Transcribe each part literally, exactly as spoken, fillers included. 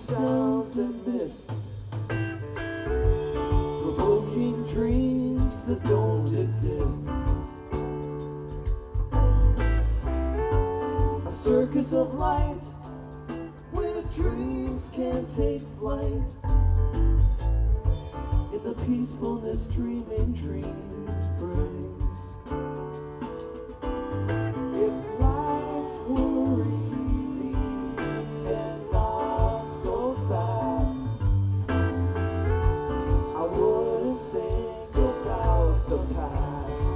sounds and mist, provoking dreams that don't exist. A circus of light where dreams can take flight. In the peacefulness dreaming dreams brings. If life were easy and not so fast, I wouldn't think about the past.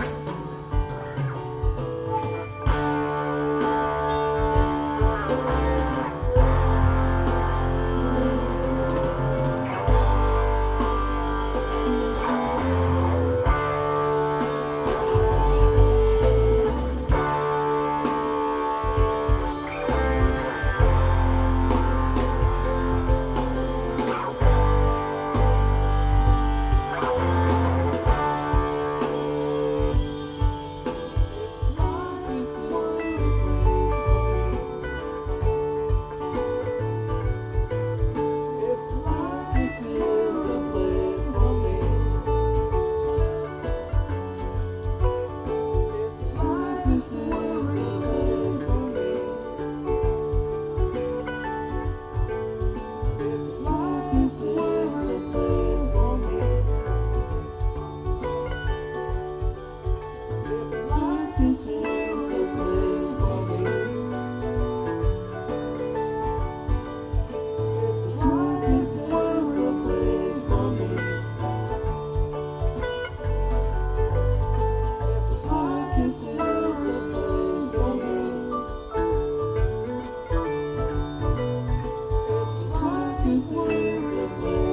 This is the place for me. If this is the place for me. If this is the place for me. If this is the place for me. If the circus is the place for me. If the circus is the place